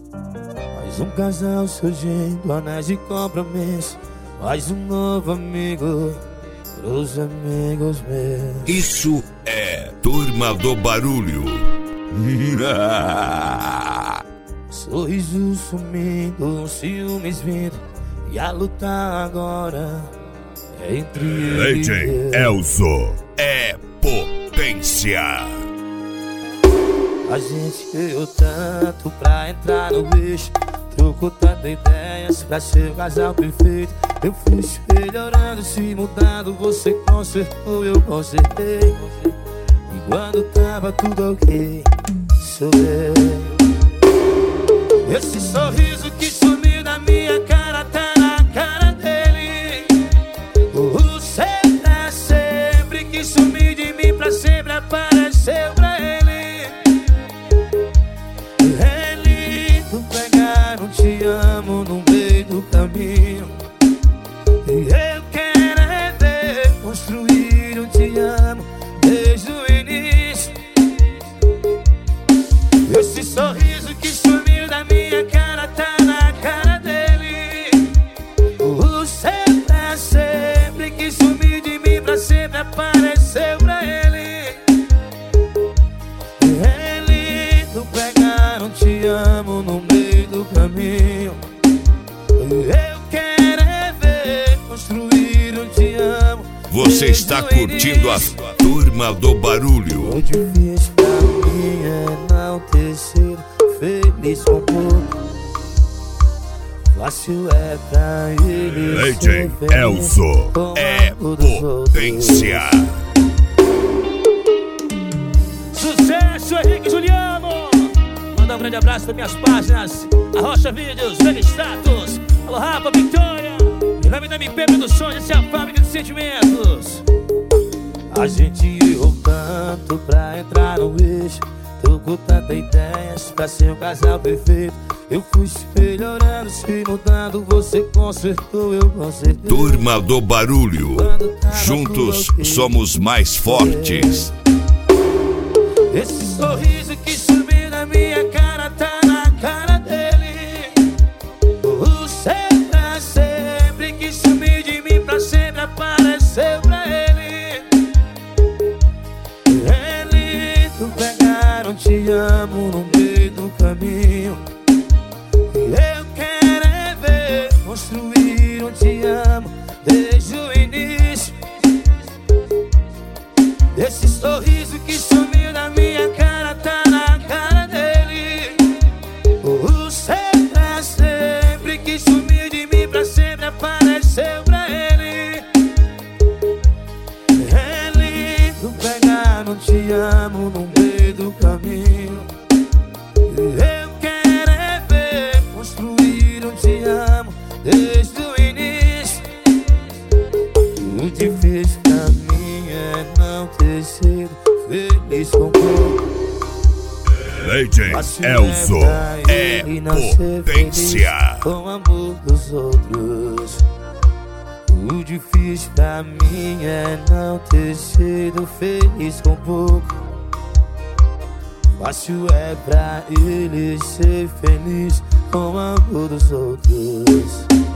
Mais um casal surgindo, anéis de compromisso. Mais um novo amigo pros amigos meus. Isso é Turma do Barulho. Sorriso sumindo, ciúmes vindo, e a luta agora é entre ele DJ Elzo é potência. A gente ganhou tanto pra entrar no bicho, trocou tantas ideias pra ser o casal perfeito. Eu fui se melhorando, se mudando, você consertou, eu consertei. E quando tava tudo ok, sou eu. Esse sorriso que sumiu da minha cara tá na cara dele. O seu pra sempre que sumiu de mim pra sempre apareceu pra ele. É lindo pegar um te amo no meio do caminho. Eu quero é ver construir um te amo desde o início. Esse sorriso que sumiu da minha cara tá na cara dele. O seu pra sempre que sumiu de mim pra sempre apareceu pra ele. É lindo pegar um te amo no meio do caminho. Eu quero é ver construir um te amo. Você está curtindo a Turma do Barulho. O difícil pra mim é não ter sido feliz com pouco. Fácil é pra ele DJ ser feliz Elzo com é algo dos potência. Sucesso, Henrique Juliano! Mandar um grande abraço das minhas páginas Arrocha Vídeos, Vega Status. Alô Rafa, Victoria. Em nome da MP Produções, essa é a fábrica de sentimentos. A gente errou tanto pra entrar no eixo, trocou tantas ideias pra ser um casal perfeito. Eu fui se melhorando, se mudando, você consertou, eu consertei. Turma do Barulho. Juntos somos mais fortes. Esse sorriso que sumiu da minha cara tá na cara dele. O seu pra sempre que sumiu de mim pra sempre apareceu pra ele. É lindo pegar um te amo no meio do caminho. Eu quero é ver construir um te amo desde o início. Esse sorriso que sumiu da minha cara tá na cara dele. O seu pra sempre que sumiu de mim pra sempre apareceu pra ele. É lindo pegar um te amo no meio do caminho. Eu quero é ver construir um te amo desde o início. O difícil pra mim é não ter sido feliz com pouco. DJ Elzo é potência. Com o amor dos outros. O difícil pra mim é não ter sido feliz com pouco. Fácil é pra ele ser feliz com o amor dos outros.